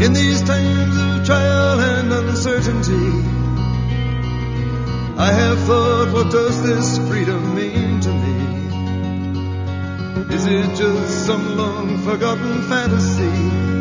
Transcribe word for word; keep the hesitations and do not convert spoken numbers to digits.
In these times of trial and uncertainty, I have thought, what does this freedom mean to me? Is it just some long forgotten fantasy?